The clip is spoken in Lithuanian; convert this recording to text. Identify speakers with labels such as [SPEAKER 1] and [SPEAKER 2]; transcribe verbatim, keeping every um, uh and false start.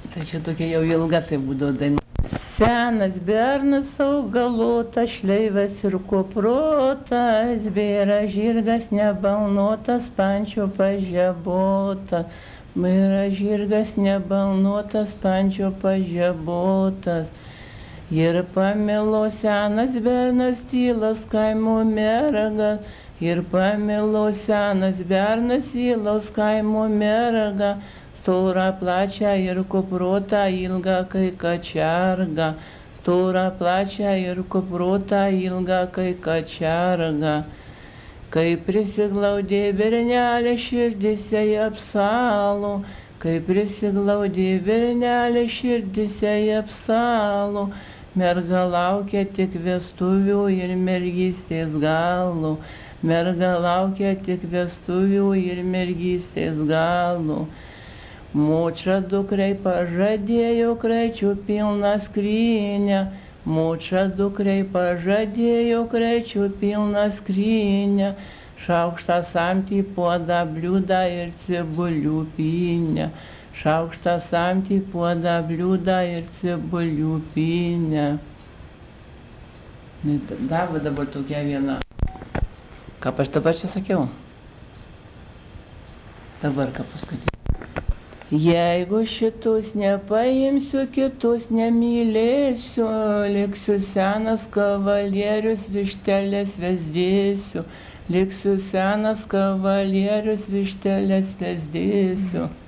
[SPEAKER 1] Tai čia tokia jau ilga tai būdavo daina. Senas bernas augalotas, šleivas ir kuprotas, bėra žirgas nebalnotas, pančio pažebotas. Bėra žirgas nebalnotas, pančio pažebotas. Ir pamilo senas bernas tylos kaimo mergą, ir pamilo senas bernas tylos kaimo mergą, storą plačią ir kuprotą ilgą kai kačergą, storą plačią ir kuprotą ilgą kai kačergą. Kai prisiglaudė bernelė širdise apsalo, kai prisiglaudė bernelė širdise apsalo, merga laukia tik vestuvių ir mergystės galo, merga laukia tik vestuvių ir mergystės galo. Močia dukrai pažadėjo kraičių pilną skrynę, močia dukrai pažadėjo kraičių pilną skrynę, šaukštą samtį, puodą, bliūdą ir cibulių pynę, šaukštą samtį, puodą, bliūdą ir cibulių pynę. Dar va dabar tokia viena. Ką aš dabar čia sakiau? Dabar ką paskatyti. Jeigu šitus nepaimsiu, kitus nemylėsiu, liksiu senas kavalierius, vištelės vesdėsiu, liksiu senas kavalierius, vištelės vesdėsiu.